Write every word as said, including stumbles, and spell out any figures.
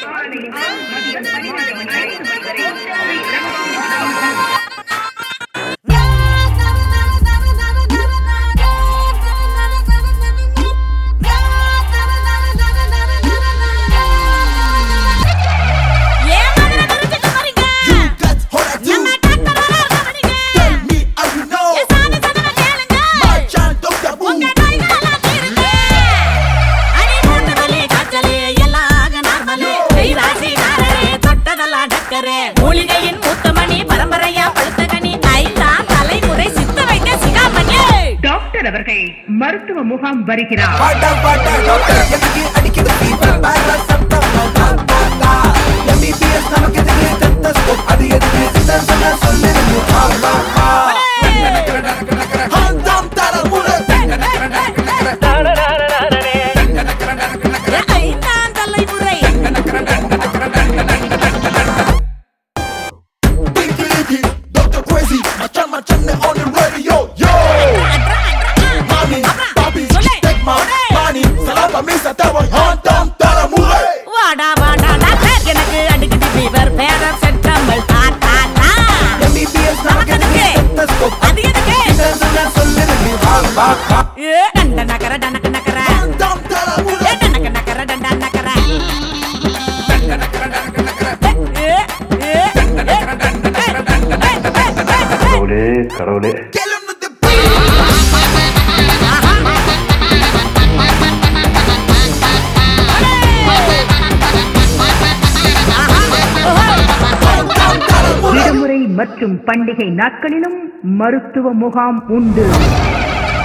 மூலிகையின் மூத்தமணி பரம்பரையா பழுத்தகனி ஐந்தாம் தலைமுறை சித்த வைத்திய சிகாமணி டாக்டர் அவர்கள் மருத்துவ முகாம் வருகிறார். கடவுளே விடுமுறை மற்றும் பண்டிகை நாட்களிலும் மருத்துவ முகாம் உண்டு.